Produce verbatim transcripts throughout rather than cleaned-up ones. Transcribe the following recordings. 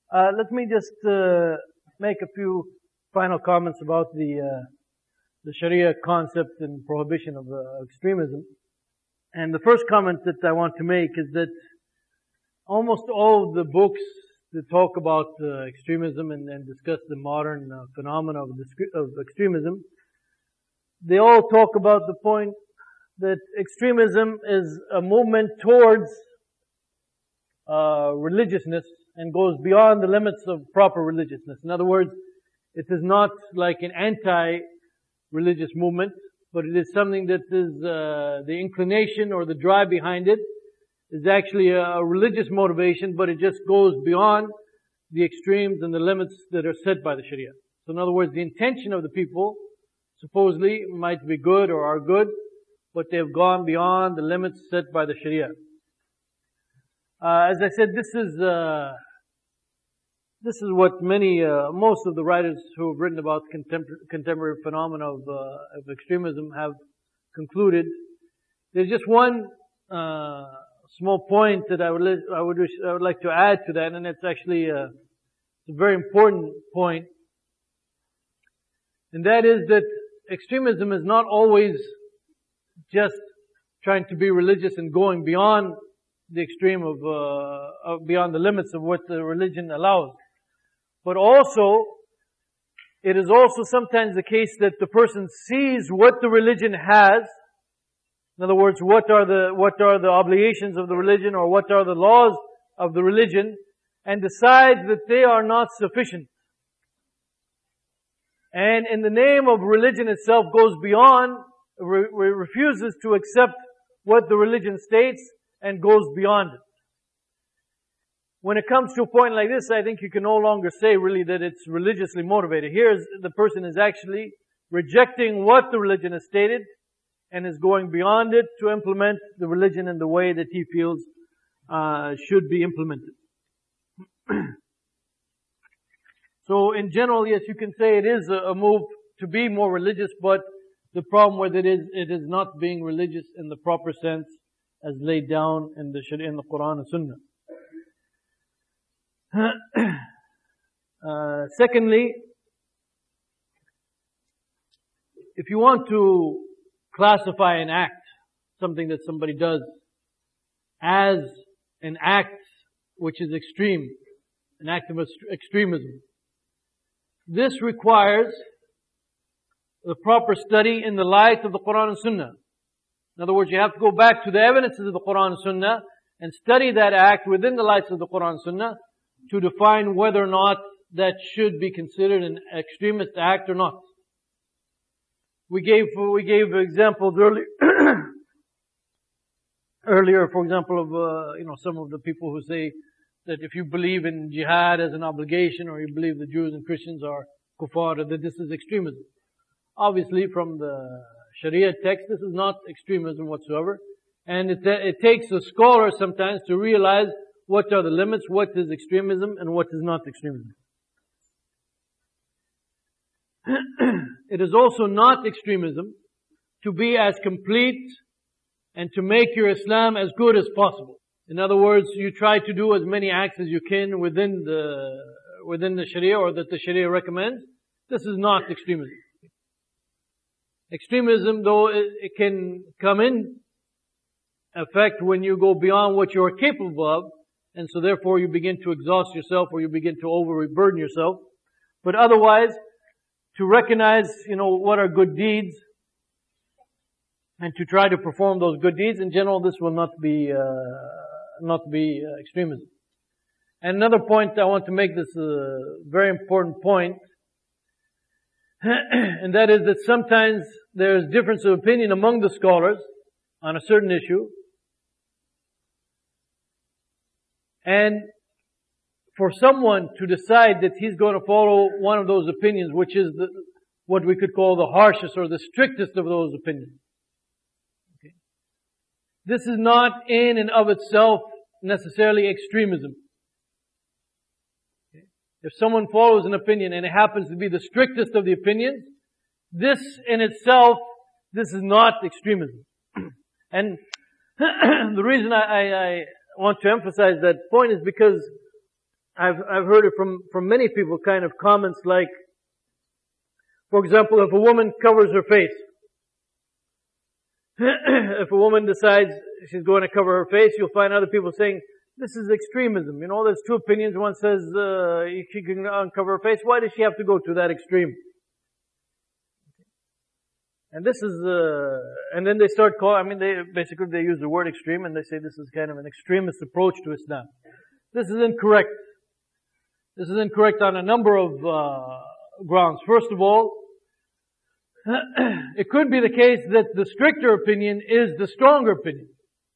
Uh, let me just uh, make a few final comments about the uh, the Sharia concept and prohibition of uh, extremism. And the first comment that I want to make is that almost all the books that talk about uh, extremism and, and discuss the modern uh, phenomena of, of extremism, they all talk about the point that extremism is a movement towards uh, religiousness and goes beyond the limits of proper religiousness. In other words, it is not like an anti-religious movement, but it is something that is uh, the inclination or the drive behind it is actually a, a religious motivation, but it just goes beyond the extremes and the limits that are set by the Sharia. So in other words, the intention of the people supposedly might be good or are good, but they have gone beyond the limits set by the Sharia. Uh, as I said, this is uh, this is what many, uh, most of the writers who have written about contemporary, contemporary phenomena of, uh, of extremism have concluded. There's just one uh, small point that I would I would wish, I would like to add to that, and it's actually a, it's a very important point, and that is that extremism is not always just trying to be religious and going beyond the extreme of, uh, of beyond the limits of what the religion allows. But also, it is also sometimes the case that the person sees what the religion has. In other words, what are the, what are the obligations of the religion or what are the laws of the religion, and decides that they are not sufficient. And in the name of religion itself goes beyond, re- refuses to accept what the religion states and goes beyond it. When it comes to a point like this, I think you can no longer say really that it's religiously motivated. Here is, the person is actually rejecting what the religion has stated and is going beyond it to implement the religion in the way that he feels uh, should be implemented. So in general, yes, you can say it is a, a move to be more religious, but the problem with it is it is not being religious in the proper sense as laid down in the Sharia, in the Quran and Sunnah. uh, secondly, if you want to classify an act, something that somebody does, as an act which is extreme, an act of extremism, this requires the proper study in the light of the Quran and Sunnah. In other words, you have to go back to the evidences of the Quran and Sunnah and study that act within the lights of the Quran and Sunnah to define whether or not that should be considered an extremist act or not. We gave, we gave examples earlier, earlier, for example, of, uh, you know, some of the people who say that if you believe in jihad as an obligation or you believe the Jews and Christians are kuffar, that this is extremism. Obviously, from the Sharia text, this is not extremism whatsoever. And it, it takes a scholar sometimes to realize what are the limits, what is extremism, and what is not extremism. It is also not extremism to be as complete and to make your Islam as good as possible. In other words, you try to do as many acts as you can within the, within the Sharia or that the Sharia recommends. This is not extremism. Extremism, though, it can come in effect when you go beyond what you are capable of, and so therefore you begin to exhaust yourself or you begin to overburden yourself. But otherwise, to recognize, you know, what are good deeds and to try to perform those good deeds, in general, this will not be, uh, not be uh, extremism. And another point, I want to make this a very important point, and that is that sometimes there is difference of opinion among the scholars on a certain issue. And for someone to decide that he's going to follow one of those opinions, which is the, what we could call the harshest or the strictest of those opinions. Okay. This is not in and of itself necessarily extremism. Okay. If someone follows an opinion and it happens to be the strictest of the opinions, this in itself, this is not extremism. And the reason I, I, I want to emphasize that point is because I've, I've heard it from, from many people, kind of comments like, for example, if a woman covers her face, if a woman decides she's going to cover her face, you'll find other people saying, this is extremism. You know, there's two opinions. One says, uh, she can uncover her face. Why does she have to go to that extreme? And this is, uh, and then they start call, I mean, they, basically they use the word extreme and they say this is kind of an extremist approach to Islam. This is incorrect. This is incorrect on a number of, uh, grounds. First of all, it could be the case that the stricter opinion is the stronger opinion.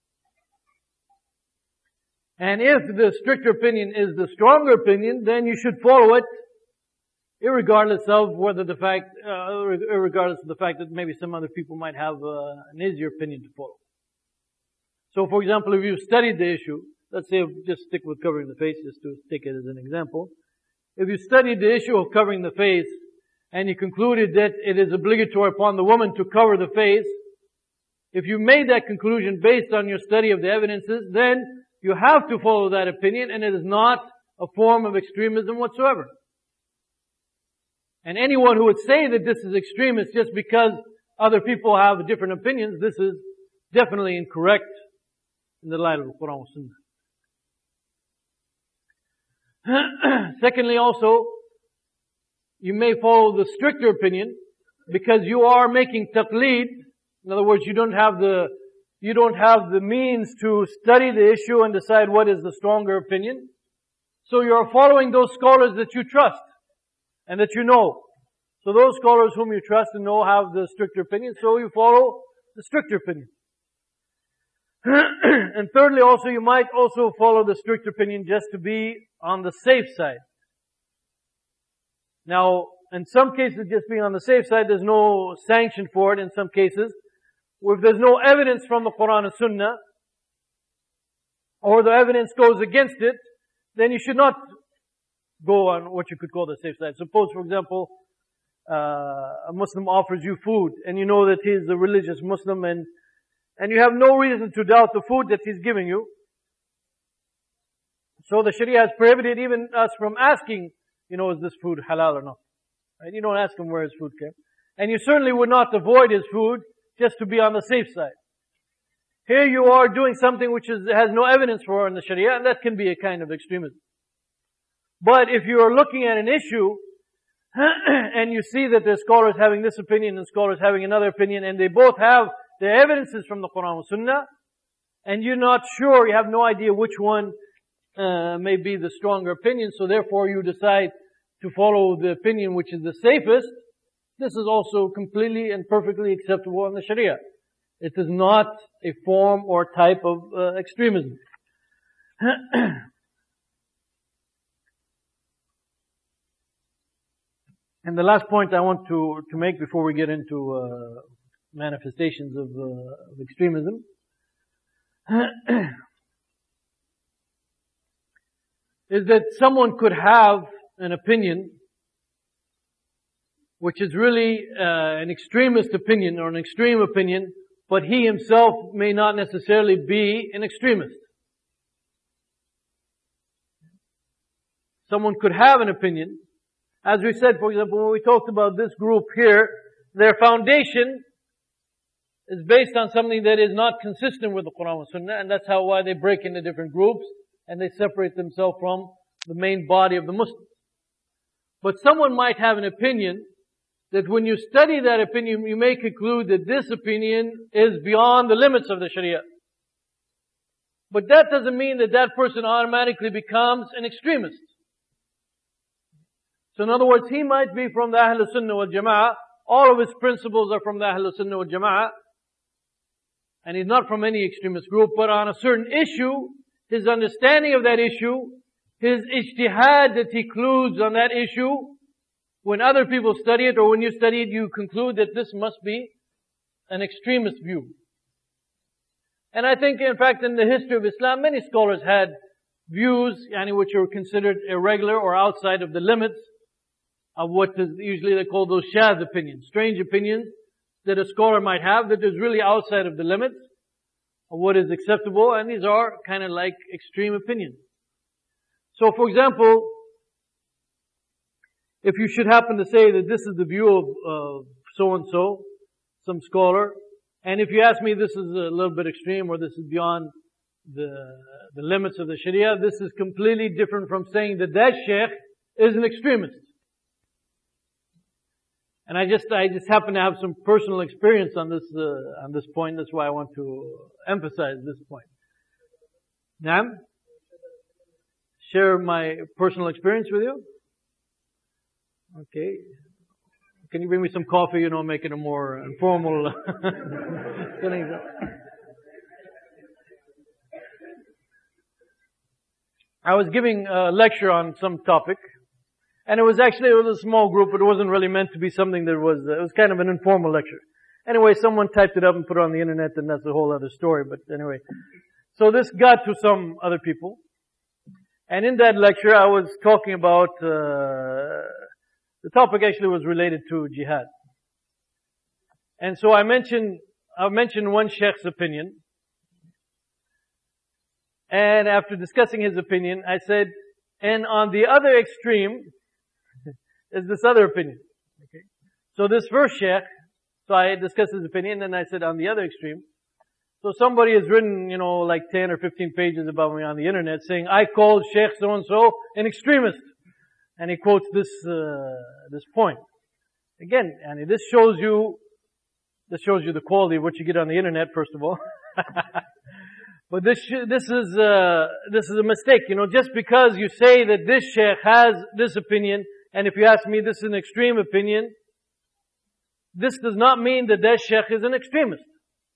And if the stricter opinion is the stronger opinion, then you should follow it, irregardless of whether the fact, uh, irregardless of the fact that maybe some other people might have uh, an easier opinion to follow. So, for example, if you studied the issue, let's say, just stick with covering the face, just to take it as an example. If you studied the issue of covering the face, and you concluded that it is obligatory upon the woman to cover the face, if you made that conclusion based on your study of the evidences, then you have to follow that opinion, and it is not a form of extremism whatsoever. And anyone who would say that this is extremist just because other people have different opinions, this is definitely incorrect in the light of the Quran and Sunnah. Secondly, also, you may follow the stricter opinion because you are making taqleed. In other words, you don't have the you don't have the means to study the issue and decide what is the stronger opinion. So you are following those scholars that you trust and that you know. So those scholars whom you trust and know have the stricter opinion, so you follow the stricter opinion. And thirdly, also, you might also follow the stricter opinion just to be on the safe side. Now, in some cases, just being on the safe side, there's no sanction for it in some cases. If there's no evidence from the Quran and Sunnah, or the evidence goes against it, then you should not go on what you could call the safe side. Suppose, for example, uh, a Muslim offers you food, and you know that he is a religious Muslim, and and you have no reason to doubt the food that he's giving you. So the Sharia has prohibited even us from asking, you know, is this food halal or not? Right? You don't ask him where his food came. And you certainly would not avoid his food just to be on the safe side. Here you are doing something which is, has no evidence for in the Sharia, and that can be a kind of extremism. But if you are looking at an issue, and you see that there's scholars having this opinion and scholars having another opinion, and they both have the evidences from the Quran and Sunnah, and you're not sure, you have no idea which one uh, may be the stronger opinion, so therefore you decide to follow the opinion which is the safest, this is also completely and perfectly acceptable in the Sharia. It is not a form or type of uh, extremism. And the last point I want to, to make before we get into uh, manifestations of, uh, of extremism is that someone could have an opinion which is really uh, an extremist opinion or an extreme opinion, but he himself may not necessarily be an extremist. Someone could have an opinion. As we said, for example, when we talked about this group here, their foundation is based on something that is not consistent with the Quran and Sunnah, and that's how why they break into different groups and they separate themselves from the main body of the Muslims. But someone might have an opinion that when you study that opinion, you may conclude that this opinion is beyond the limits of the Sharia. But that doesn't mean that that person automatically becomes an extremist. So in other words, he might be from the Ahlul Sunnah wal Jama'ah. All of his principles are from the Ahlul Sunnah wal Jama'ah. And he's not from any extremist group, but on a certain issue, his understanding of that issue, his ijtihad that he includes on that issue, when other people study it or when you study it, you conclude that this must be an extremist view. And I think, in fact, in the history of Islam, many scholars had views, yani, which are considered irregular or outside of the limits of what is usually they call those shadh opinions, strange opinions that a scholar might have that is really outside of the limits of what is acceptable, and these are kind of like extreme opinions. So for example, if you should happen to say that this is the view of uh, so-and-so, some scholar, and if you ask me this is a little bit extreme or this is beyond the, the limits of the Sharia, this is completely different from saying that that sheikh is an extremist. And I just, I just happen to have some personal experience on this, uh, on this point. That's why I want to emphasize this point. Naam? Share my personal experience with you? Okay. Can you bring me some coffee, you know, make it a more informal feeling? I was giving a lecture on some topic, and it was actually, it was a small group, but it wasn't really meant to be something that was, it was kind of an informal lecture. Anyway, someone typed it up and put it on the internet, and that's a whole other story, but anyway. So this got to some other people. And in that lecture, I was talking about, uh, the topic actually was related to jihad. And so I mentioned, I mentioned one sheikh's opinion. And after discussing his opinion, I said, and on the other extreme is this other opinion. Okay. So this first sheikh, so I discussed his opinion, and I said on the other extreme. So somebody has written, you know, like ten or fifteen pages about me on the internet saying, I called Sheikh so-and-so an extremist. And he quotes this, uh, this point. Again, and this shows you, this shows you the quality of what you get on the internet, first of all. But this, this is, uh, this is a mistake. You know, just because you say that this sheikh has this opinion, and if you ask me, this is an extreme opinion, this does not mean that that sheikh is an extremist.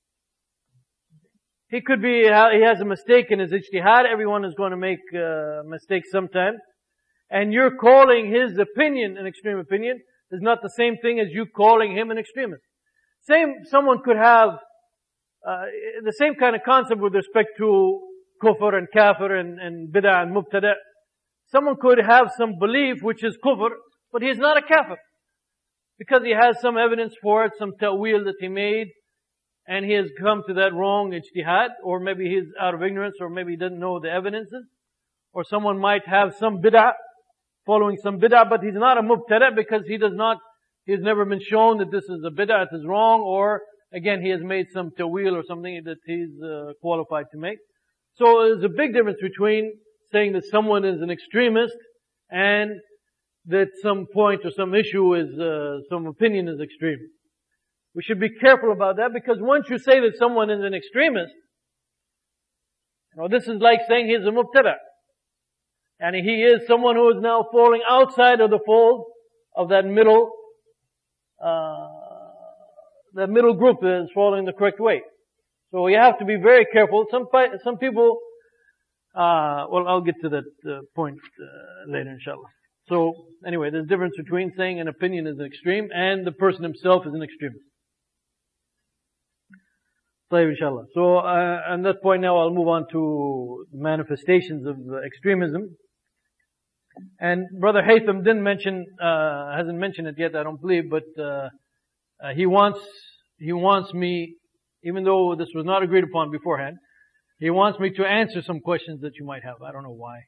He could be, he has a mistake in his ijtihad. Everyone is going to make uh, mistakes sometimes. And you're calling his opinion an extreme opinion is not the same thing as you calling him an extremist. Same, someone could have uh, the same kind of concept with respect to kufr and kafir and, and bid'ah and mubtada'. Someone could have some belief which is kufr, but he is not a kafir. Because he has some evidence for it, some ta'wil that he made, and he has come to that wrong ijtihad, or maybe he's out of ignorance, or maybe he doesn't know the evidences. Or someone might have some bid'ah, following some bid'ah, but he's not a mubtada' because he does not, he has never been shown that this is a bid'ah, it is wrong, or again, he has made some ta'wil or something that he's uh, qualified to make. So there's a big difference between saying that someone is an extremist and that some point or some issue is, uh, some opinion is extreme. We should be careful about that because once you say that someone is an extremist, you know, this is like saying he's a mubtada'. And he is someone who is now falling outside of the fold of that middle, uh, that middle group that is falling the correct way. So you have to be very careful. Some, some people, uh, well, I'll get to that uh, point uh, later, inshallah. So anyway, there's a difference between saying an opinion is an extreme and the person himself is an extremist. Inshallah. So, uh, on that point now I'll move on to manifestations of uh, extremism. And Brother Haytham didn't mention, uh, hasn't mentioned it yet, I don't believe, but, uh, uh, he wants, he wants me, even though this was not agreed upon beforehand, he wants me to answer some questions that you might have. I don't know why.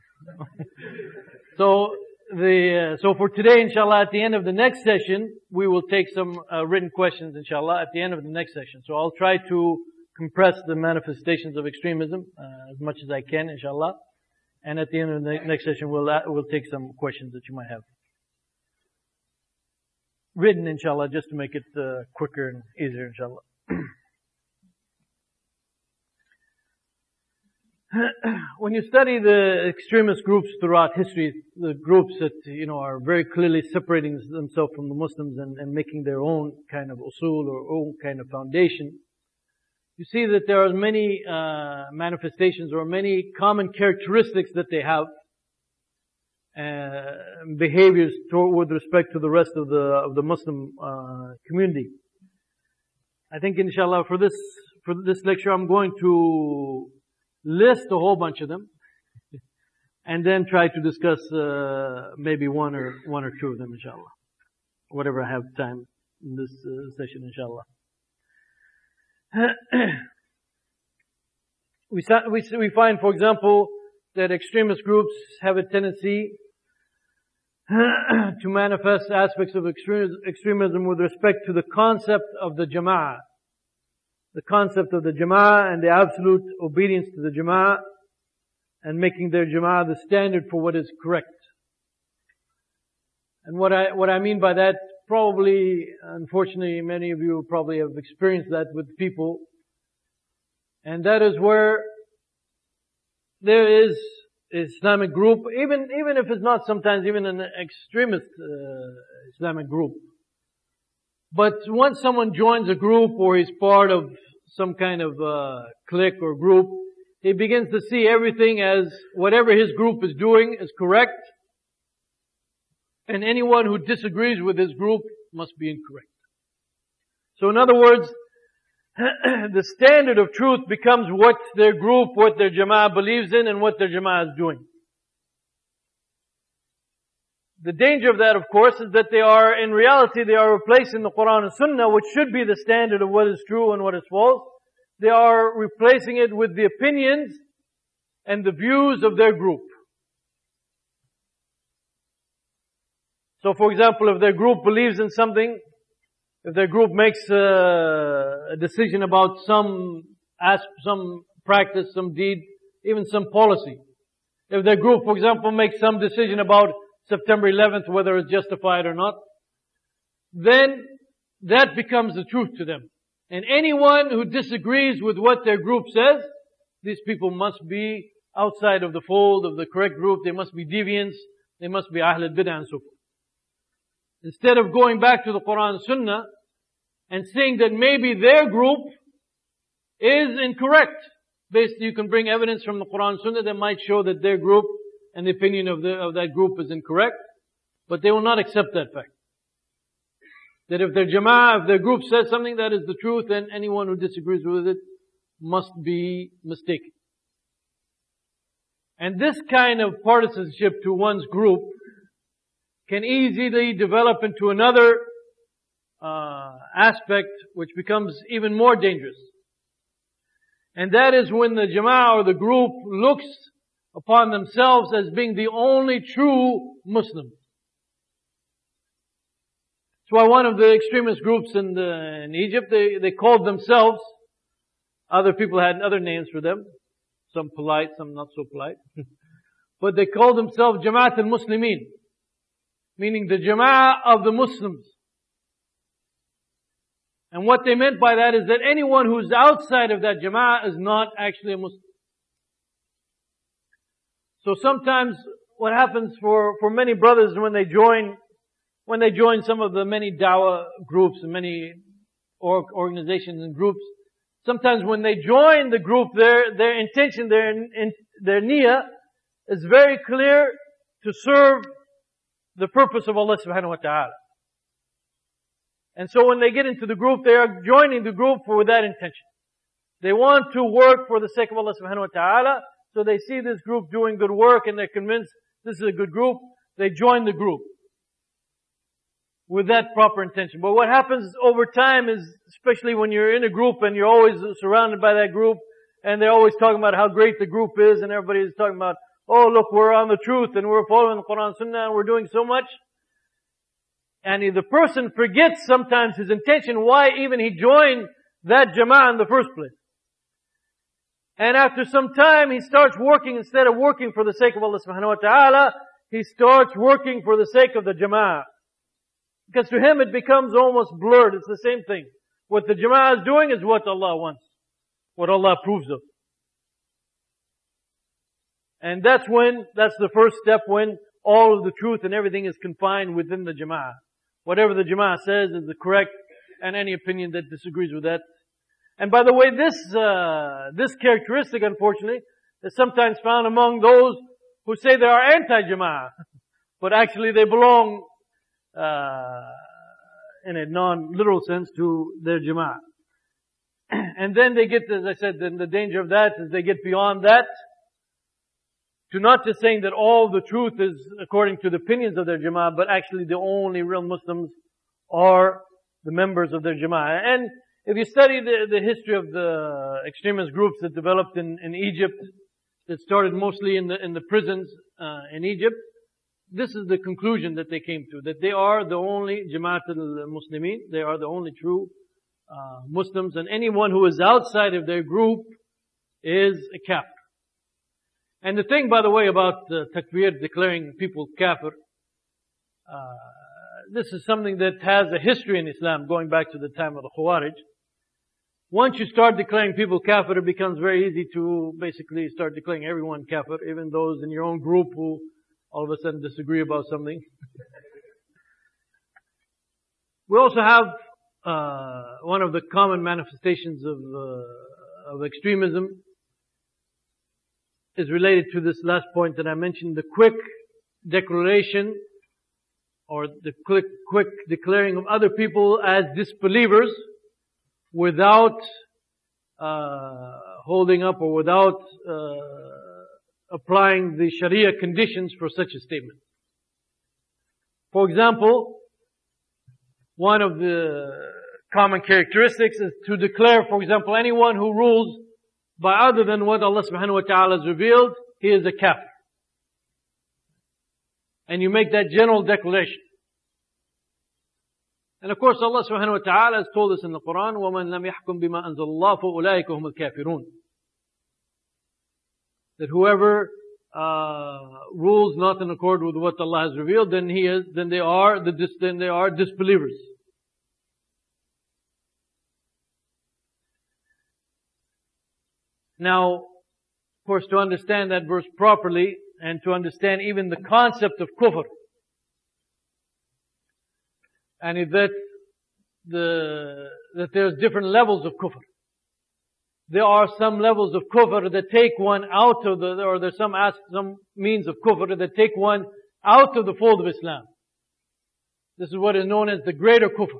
So, the, uh, so for today, inshallah, at the end of the next session, we will take some uh, written questions, inshallah, at the end of the next session. So I'll try to compress the manifestations of extremism uh, as much as I can, inshallah. And at the end of the next session, we'll uh, we'll take some questions that you might have. Written, inshallah, just to make it uh, quicker and easier, inshallah. When you study the extremist groups throughout history, the groups that, you know, are very clearly separating themselves from the Muslims and, and making their own kind of usul or own kind of foundation, you see that there are many uh, manifestations or many common characteristics that they have, uh, behaviors toward, with respect to the rest of the of the Muslim uh, community. I think, inshallah, for this for this lecture, I'm going to list a whole bunch of them, and then try to discuss uh, maybe one or one or two of them, inshallah. Whatever I have time in this uh, session, inshallah. we, we we find, for example, that extremist groups have a tendency to manifest aspects of extremism with respect to the concept of the Jama'ah. The concept of the Jama'ah and the absolute obedience to the Jama'ah and making their Jama'ah the standard for what is correct. And what I, what I mean by that, probably, unfortunately, many of you probably have experienced that with people. And that is where there is an Islamic group, even, even if it's not sometimes even an extremist uh, Islamic group. But once someone joins a group or is part of some kind of uh, clique or group, he begins to see everything as whatever his group is doing is correct, and anyone who disagrees with his group must be incorrect. So in other words, the standard of truth becomes what their group, what their Jama'ah believes in, and what their Jama'ah is doing. The danger of that, of course, is that they are, in reality, they are replacing the Quran and Sunnah, which should be the standard of what is true and what is false. They are replacing it with the opinions and the views of their group. So, for example, if their group believes in something, if their group makes a, a decision about some ask, some practice, some deed, even some policy. If their group, for example, makes some decision about September eleventh, whether it's justified or not, then that becomes the truth to them. And anyone who disagrees with what their group says, these people must be outside of the fold of the correct group. They must be deviants. They must be Ahl al-Bid'ah and so forth. Instead of going back to the Quran and Sunnah and saying that maybe their group is incorrect. Basically, you can bring evidence from the Quran and Sunnah that might show that their group and the opinion of, the, of that group is incorrect, but they will not accept that fact. That if their Jama'ah, if their group says something that is the truth, then anyone who disagrees with it must be mistaken. And this kind of partisanship to one's group can easily develop into another uh, aspect which becomes even more dangerous. And that is when the Jama'ah or the group looks upon themselves as being the only true Muslim. That's why one of the extremist groups in, the, in Egypt, they, they called themselves, other people had other names for them, some polite, some not so polite, but they called themselves Jama'at al-Muslimin, meaning the Jama'ah of the Muslims. And what they meant by that is that anyone who's outside of that Jama'ah is not actually a Muslim. So sometimes what happens for, for many brothers when they join, when they join some of the many dawah groups and many org, organizations and groups, sometimes when they join the group, their, their intention, their, in, their niyyah is very clear to serve the purpose of Allah subhanahu wa ta'ala. And so when they get into the group, they are joining the group for that intention. They want to work for the sake of Allah subhanahu wa ta'ala. So they see this group doing good work and they're convinced this is a good group. They join the group with that proper intention. But what happens over time is, especially when you're in a group and you're always surrounded by that group and they're always talking about how great the group is and everybody is talking about, oh look, we're on the truth and we're following the Quran and Sunnah and we're doing so much. And the person forgets sometimes his intention, why even he joined that Jama'ah in the first place. And after some time, he starts working, instead of working for the sake of Allah subhanahu wa ta'ala, he starts working for the sake of the Jama'ah. Because to him it becomes almost blurred. It's the same thing. What the Jama'ah is doing is what Allah wants. What Allah approves of. And that's when, that's the first step when all of the truth and everything is confined within the Jama'ah. Whatever the Jama'ah says is the correct, and any opinion that disagrees with that. And by the way, this, uh, this characteristic, unfortunately, is sometimes found among those who say they are anti-Jama'ah. But actually they belong, uh, in a non-literal sense to their Jama'ah. And then they get, as I said, then the danger of that is they get beyond that to not just saying that all the truth is according to the opinions of their Jama'ah, but actually the only real Muslims are the members of their Jama'ah. And if you study the, the history of the extremist groups that developed in, in Egypt, that started mostly in the, in the prisons, uh, in Egypt. This is the conclusion that they came to, that they are the only Jama'at al-Muslimin, they are the only true, uh, Muslims, and anyone who is outside of their group is a kafir. And the thing, by the way, about uh, takbir, declaring people kafir, uh, this is something that has a history in Islam, going back to the time of the Khawarij. Once you start declaring people kafir, it becomes very easy to basically start declaring everyone kafir, even those in your own group who all of a sudden disagree about something. We also have uh, one of the common manifestations of uh, of extremism is related to this last point that I mentioned, the quick declaration or the quick, quick declaring of other people as disbelievers without uh, holding up or without uh, applying the Sharia conditions for such a statement. For example, one of the common characteristics is to declare, for example, anyone who rules by other than what Allah subhanahu wa ta'ala has revealed, he is a kafir. And you make that general declaration. And of course Allah subhanahu wa ta'ala has told us in the Quran, وَمَنْ لَمْ يَحْكُمْ بِمَا أَنزَلَ اللَّهُ فَأُولَٰئِكَ هُمُ الْكَافِرُونَ. That whoever uh, rules not in accord with what Allah has revealed, then he is, then they are the dis, then they are disbelievers. Now, of course, to understand that verse properly and to understand even the concept of kufr, and if that the that there's different levels of kufr. There are some levels of kufr that take one out of the, or there's some some means of kufr that take one out of the fold of Islam. This is what is known as the greater kufr.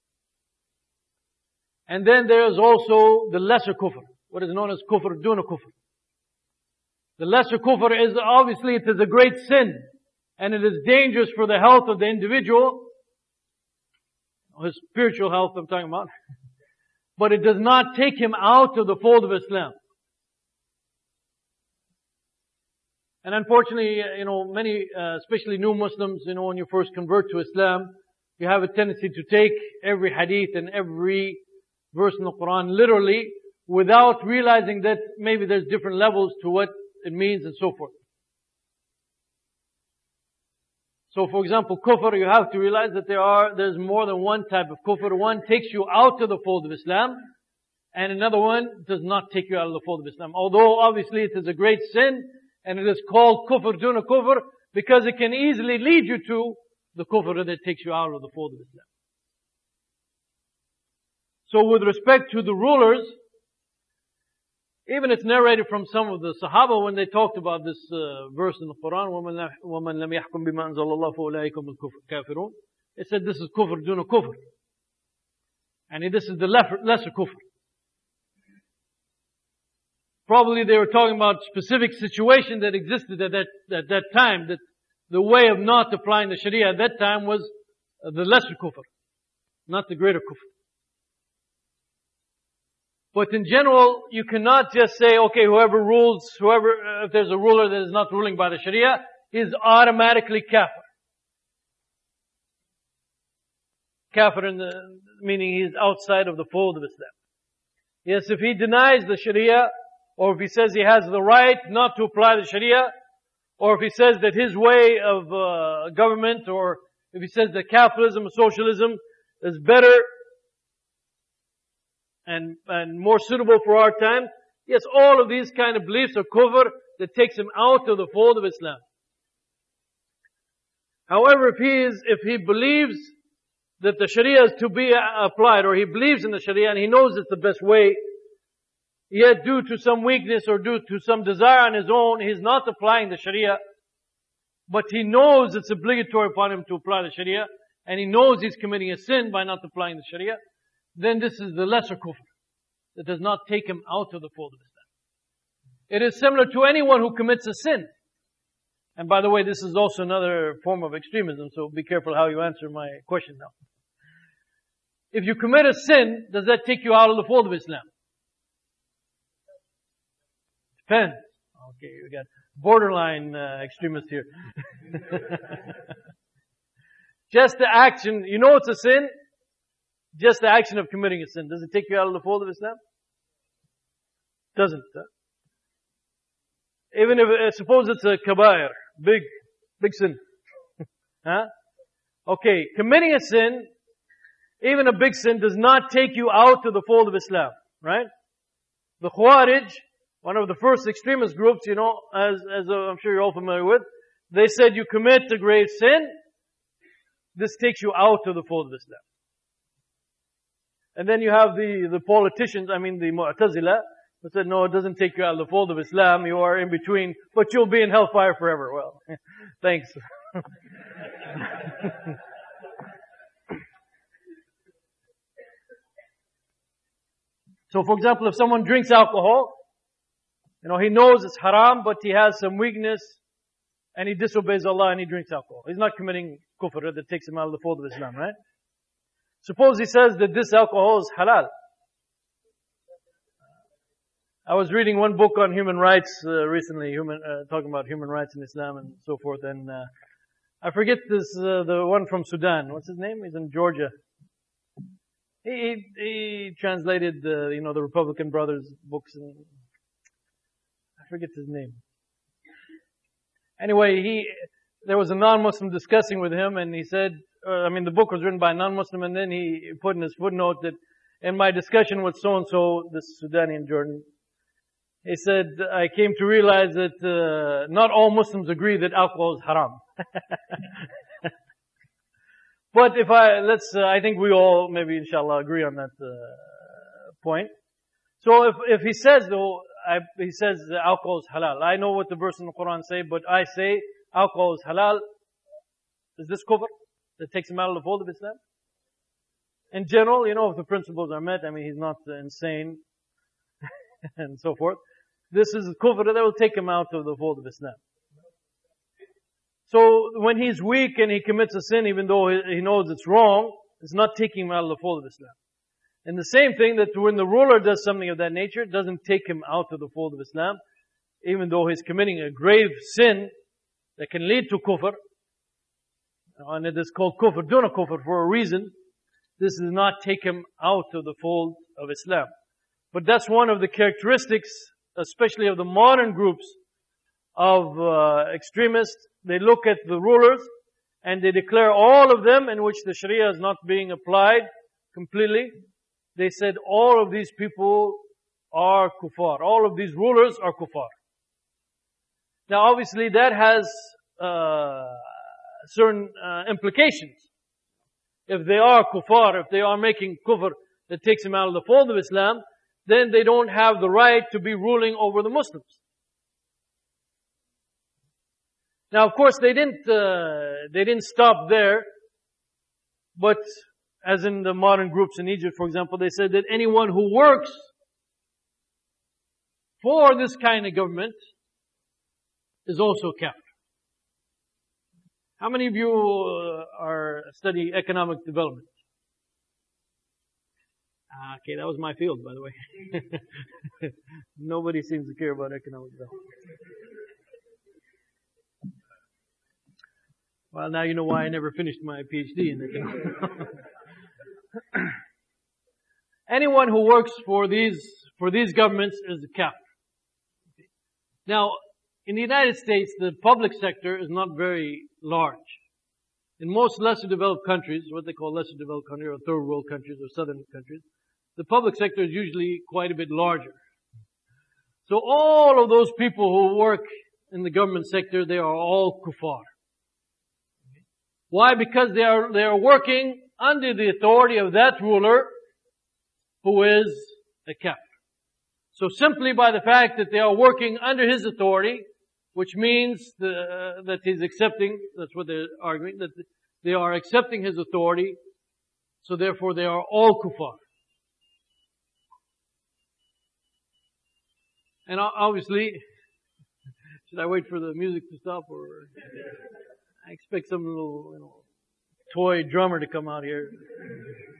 And then there is also the lesser kufr, what is known as kufr duna kufr. The lesser kufr is obviously it is a great sin, and it is dangerous for the health of the individual, his spiritual health I'm talking about, but it does not take him out of the fold of Islam. And unfortunately, you know, many, uh, especially new Muslims, you know, when you first convert to Islam, you have a tendency to take every hadith and every verse in the Quran literally, without realizing that maybe there's different levels to what it means and so forth. So for example, kufr, you have to realize that there are, there's more than one type of kufr. One takes you out of the fold of Islam, and another one does not take you out of the fold of Islam. Although obviously it is a great sin, and it is called kufr duna kufr, because it can easily lead you to the kufr that takes you out of the fold of Islam. So with respect to the rulers, even it's narrated from some of the Sahaba when they talked about this uh, verse in the Quran, وَمَنْ لَمْ يَحْكُمْ بِمَا أَنزَلَ اللَّهُ فَأُولَٰئِكَ هُمُ الْكَافِرُونَ. It said this is kufr duna kufr. And this is the lesser kufr. Probably they were talking about specific situation that existed at that, at that time, that the way of not applying the Sharia at that time was uh, the lesser kufr, not the greater kufr. But in general, you cannot just say, okay, whoever rules, whoever, uh, if there's a ruler that is not ruling by the Sharia, is automatically kafir. Kafir in the, meaning he is outside of the fold of Islam. Yes, if he denies the Sharia, or if he says he has the right not to apply the Sharia, or if he says that his way of uh, government, or if he says that capitalism or socialism is better, And, and more suitable for our time. Yes, all of these kind of beliefs are kufr that takes him out of the fold of Islam. However, if he is, if he believes that the Sharia is to be applied, or he believes in the Sharia and he knows it's the best way, yet due to some weakness or due to some desire on his own, he's not applying the Sharia, but he knows it's obligatory upon him to apply the Sharia, and he knows he's committing a sin by not applying the Sharia, then this is the lesser kufr that does not take him out of the fold of Islam. It is similar to anyone who commits a sin. And by the way, this is also another form of extremism, so be careful how you answer my question now. If you commit a sin, does that take you out of the fold of Islam? Depends. Okay, we got borderline uh, extremists here. Just the action, you know it's a sin? Just the action of committing a sin. Does it take you out of the fold of Islam? Doesn't. Huh? Even if, uh, suppose it's a kabair, big, big sin. Huh? Okay, committing a sin, even a big sin, does not take you out of the fold of Islam, right? The Khawarij, one of the first extremist groups, you know, as, as uh, I'm sure you're all familiar with, they said you commit a grave sin, this takes you out of the fold of Islam. And then you have the, the politicians, I mean the Mu'tazila, who said, no, it doesn't take you out of the fold of Islam, you are in between, but you'll be in hellfire forever. Well, thanks. So for example, if someone drinks alcohol, you know, he knows it's haram, but he has some weakness, and he disobeys Allah and he drinks alcohol. He's not committing kufr that takes him out of the fold of Islam, right? Suppose he says that this alcohol is halal. I was reading one book on human rights uh, recently, human, uh, talking about human rights in Islam and so forth, and uh, I forget this, uh, the one from Sudan. What's his name? He's in Georgia. He, he, he translated, uh, you know, the Republican Brothers books, and I forget his name. Anyway, he, there was a non-Muslim discussing with him, and he said, uh, I mean, the book was written by a non-Muslim, and then he put in his footnote that in my discussion with so-and-so, this Sudanian Jordan, he said, I came to realize that uh, not all Muslims agree that alcohol is haram. But if I, let's, uh, I think we all maybe inshallah agree on that uh, point. So if, if he says though, I, he says alcohol is halal. I know what the verse in the Quran say, but I say alcohol is halal. Is this kufr that takes him out of the fold of Islam? In general, you know, if the principles are met, I mean, he's not insane and so forth. This is kufr that will take him out of the fold of Islam. So when he's weak and he commits a sin, even though he knows it's wrong, it's not taking him out of the fold of Islam. And the same thing that when the ruler does something of that nature, it doesn't take him out of the fold of Islam, even though he's committing a grave sin that can lead to kufr. And it is called kufr, duna kufr, for a reason. This does not take him out of the fold of Islam. But that's one of the characteristics, especially of the modern groups of uh, extremists. They look at the rulers and they declare all of them in which the Sharia is not being applied completely. They said all of these people are kuffar. All of these rulers are kuffar. Now obviously that has uh, certain uh, implications. If they are kuffar, if they are making kufr that takes them out of the fold of Islam, then they don't have the right to be ruling over the Muslims. Now, of course, they didn't uh, they didn't stop there, but as in the modern groups in Egypt, for example, they said that anyone who works for this kind of government is also kafir. How many of you uh, are studying economic development? Ah, okay, that was my field, by the way. Nobody seems to care about economic development. Well, now you know why I never finished my PhD in economics. Anyone who works for these for these governments is a kafir. Now, in the United States, the public sector is not very large. In most lesser developed countries, what they call lesser developed countries or third world countries or southern countries, the public sector is usually quite a bit larger. So all of those people who work in the government sector, they are all kuffar. Why? Because they are, they are working under the authority of that ruler who is a kafir. So simply by the fact that they are working under his authority, which means the, uh, that he's accepting, that's what they're arguing, that they are accepting his authority, so therefore they are all kuffar. And obviously, should I wait for the music to stop, or I expect some little, you know, toy drummer to come out here.